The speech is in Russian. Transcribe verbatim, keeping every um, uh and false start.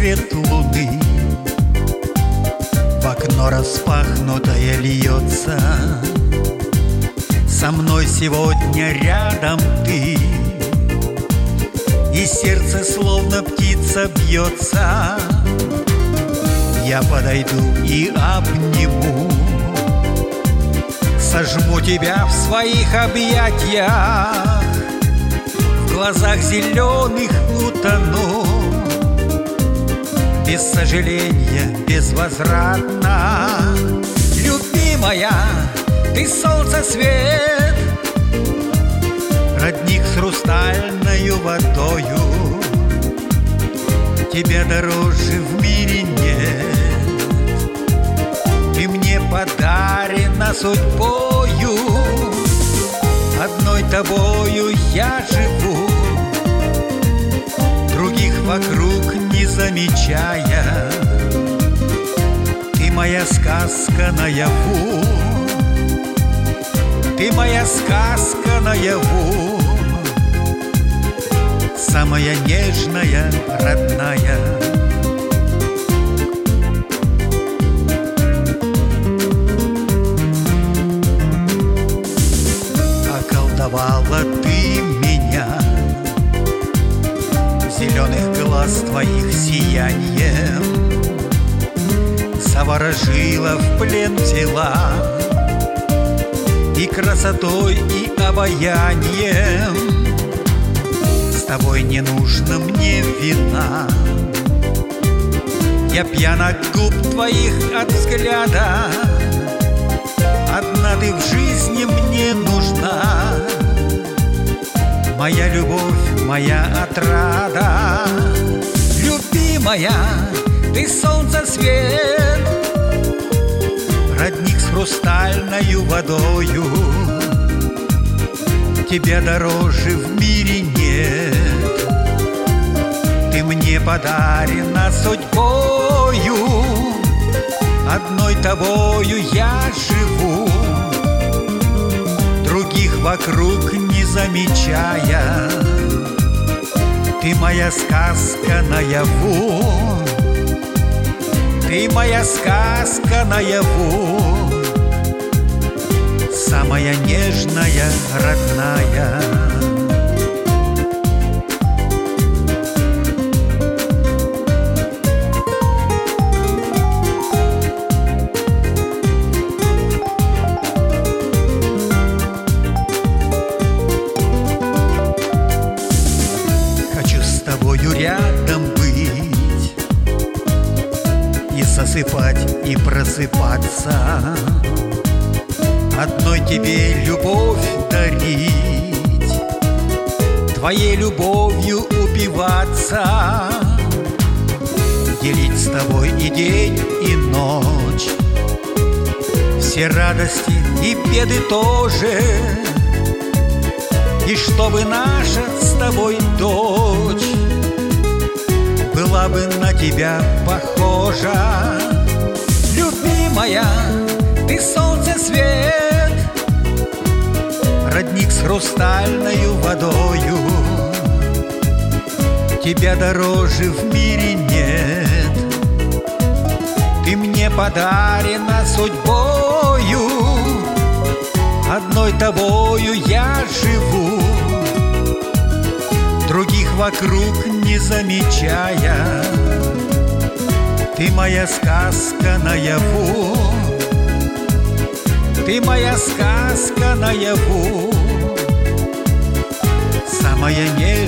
свет луны. В окно распахнутое льется. Со мной сегодня рядом ты, и сердце словно птица бьется. Я подойду и обниму, сожму тебя в своих объятиях, в глазах зеленых утону. Без сожаления, безвозвратно. Любимая, ты солнце свет, родник с хрустальною водою. Тебя дороже в мире нет. Ты мне подарена судьбою. Одной тобою я живу, других вокруг не замечая. Ты моя сказка наяву, ты моя сказка наяву, самая нежная, родная. Околдовала ты меня, зеленых глаз твоих сиянием, заворожила в плен тела и красотой, и обаянием. С тобой не нужно мне вина, я пьян от губ твоих, от взгляда. Одна ты в жизни мне нужна, моя любовь, моя отрада. Любимая, ты солнце свет, родник с хрустальною водою. Тебя дороже в мире нет. Ты мне подарена судьбою. Одной тобою я живу, других вокруг не замечая. Ты моя сказка наяву, ты моя сказка наяву, самая нежная, родная. Хочу с тобою рядом быть и засыпать, и просыпаться, одной тебе любовь дарить, твоей любовью упиваться, делить с тобой и день, и ночь, все радости и беды тоже. И чтобы наша с тобой дочь была бы на тебя похожа. Любимая, ты солнце свет, родник с хрустальною водою. Тебя дороже в мире нет. Ты мне подарена судьбою. Одной тобою я живу, других вокруг не замечая. Ты моя сказка наяву, ты моя сказка наяву, самая нежная.